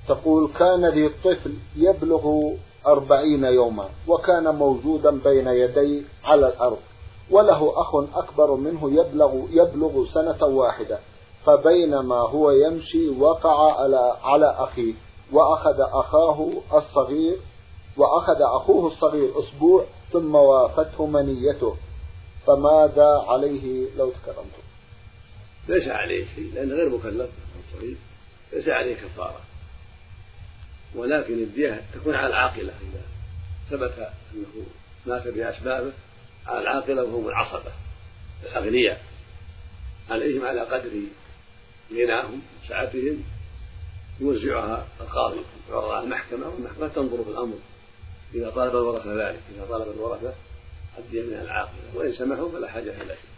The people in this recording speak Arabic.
تقول: كان لي طفل يبلغ 40 يوما وكان موجودا بين يدي على الأرض، وله أخ أكبر منه يبلغ سنة واحدة، فبينما هو يمشي وقع على أخيه وأخذ أخوه الصغير أسبوع ثم وافته منيته، فماذا عليه لو تكرمته؟ ليس عليه شيء لأنه غير مكلف صغير، ليس عليه كفارة، ولكن الدية تكون على العاقلة إذا ثبت أنه مات بأسبابه، على العاقلة وهم العصبة الأغنياء، عليهم على قدر غناهم وسعتهم يوزعها القاضي ويعرضها المحكمة، والمحكمة تنظر في الأمر إذا طلب الورثة ذلك، إذا طلب الورثة الدية من العاقلة، وإن سمحوا فلا حاجة إلى شيء.